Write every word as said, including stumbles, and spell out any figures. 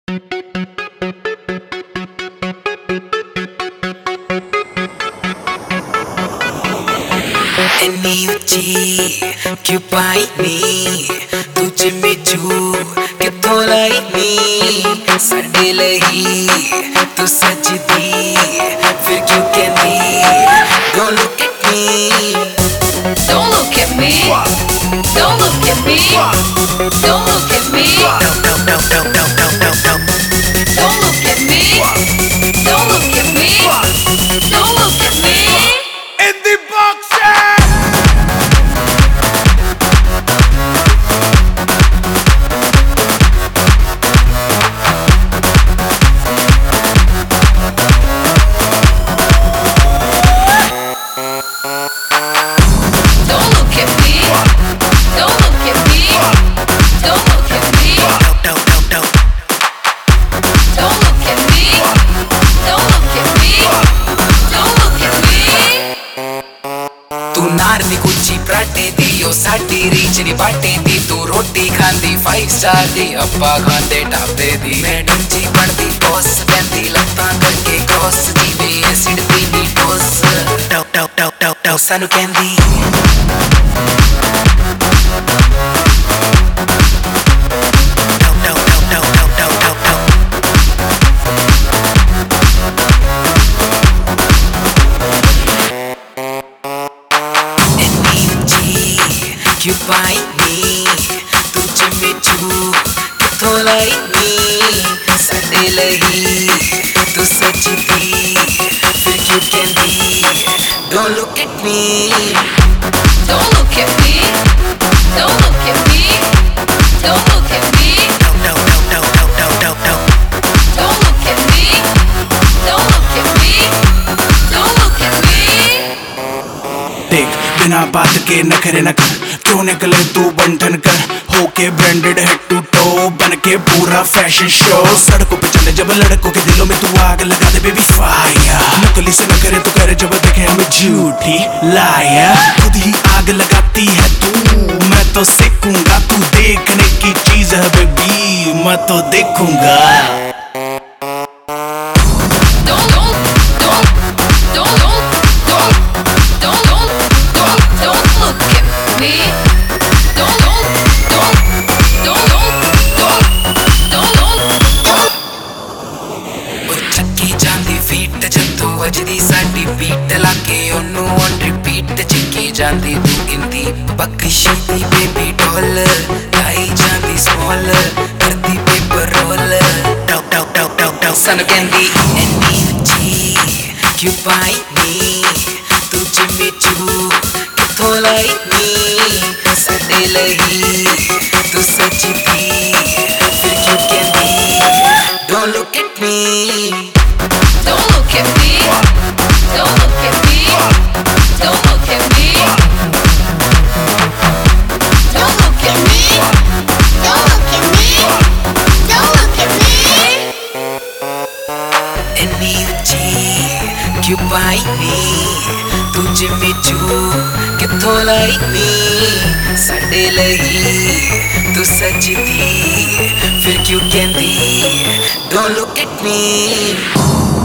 ਇੰਨੀ ਉੱਚੀ ਕਿਉਂ ਪਾਈ ਨੀ ਤੁਝ ਮਿਚੂ ਕਿੱਥੋਂ ਲਾਈ ਨੀ ਸਾਡੇ ਲਈ ਤੂੰ ਸੱਜਦੀ ਫਿਰ ਕਿਉਂ ਕਹਿੰਦੀ Don't look at me Don't look at me Don't look at me Don't look at me No, no, no, no, no, no, no, no Don't look at me Don't look at me Don't look at me In the box, Don't look at me Don't look at me Don't look at me No, no, no, no Don't look at me Don't look at me Don't look at me ਤੂੰ ਨਾਰ ਦੀ ਕੁੱਚੀ ਪਰਾਟੇ ਦੀ ਉਹ ਸਾਡੀ reach ਨਹੀਂ ਬਾਟੇ ਦੀ ਤੂੰ ਰੋਟੀ ਖਾਂਦੀ five star ਦੀ ਆਪਾਂ ਖਾਂਦੇ ਢਾਬੇ ਦੀ ਮੈਡਮ ਜੀ ਬਣਦੀ ਬੌਸ ਪੈਂਦੀ ਲੱਤਾਂ ਕਰਕੇ ਕ੍ਰੋਸ ਜਿਵੇਂ ਐਸਿਡ ਦੀ ਨੀ ਡੋਸ ਟੋ ਟੋ ਟੋ ਟੋ ਟੋ ਸਾਨੂੰ ਕਹਿੰਦੀ ਟੋ ਟੋ ਟੋ ਟੋ ਟੋ ਟੋ ਟੋ ਕਿਉਂ ਪਾਈ ਨੀ ਤੁਝ ਮਿਚੂ ਕਿੱਥੋਂ ਲਾਈ ਨੀ ਸਾਡੇ ਲਈ ਤੂੰ ਸੱਚਦੀ ਫਿਰ ਕਿਉਂ ਕਹਿੰਦੀ Don't look at me Don't look at me Don't look at me Don't look at me No, no, no, no, no, no, no Don't look at me Don't look at me Don't look at me देख बिना बात के नखरे न कर क्यों निकले तू बंधन कर होके ब्रांडेड हेड टू टो बन के पूरा फैशन शो सड़कों पे चले जब लड़कों के दिलों में तू आग लगा दे बेबी फायर नकली से न करे तो करे जब देखे हमें झूठी लायर खुद ही आग लगाती है तू मैं तो सेकूंगा तू देखने की चीज है बेबी मैं तो देखूंगा Don't don't don't don't don't don't don't don't don't don't look at me Don't don't don't don't don't don't don't don't ਉਹ ਚੱਕੀ ਜਾਂਦੀ ਫੀਟ ਜਦੋਂ ਵੱਜਦੀ ਸਾਡੀ ਬੀਟ ਲਾ ਕੇ ਉਹਨੂੰ ਔਨ ਰਿਪੀਟ ਚੱਕੀ ਜਾਂਦੀ ਤੂੰ ਇੰਦੀ ਬਖਸ਼ੀ ਦੀ ਬੇਬੀ ਡੋਲ ਲਾਈ ਜਾਂਦੀ ਸਮੋਲ ਕਰਦੀ ਪੇਪਰ ਰੋਲ ਟੋ ਟੋ ਟੋ ਟੋ ਟੋ ਸਾਨੂੰ ਕਹਿੰਦੀ ਇੰਨੀ ਉੱਚੀ ਕਿਉਂ ਪਾਈ ਨੀ ਤੁਝ ਮਿਚੂ ਕਿੱਥੋਂ ਲਾਈ ਨੀ ਸਾਡੇ ਲਈ ਤੂੰ ਸੱਚਦੀ ਫਿਰ ਕਿਉਂ ਕਹਿੰਦੀ Don't look at me Don't look at me Don't look at me Don't look at me Don't look at me Don't look at me Don't look at me ਇੰਨੀ ਉੱਚੀ ਕਿਉਂ ਪਾਈ ਨੀ ਤੁਝ ਮਿਚੂ ਕਿੱਥੋਂ ਲਾਈ ਨੀ ਸਾਡੇ ਲਈ ਤੂੰ ਸੱਜਦੀ ਫਿਰ ਕਿਉਂ ਕਹਿੰਦੀ Don't look at me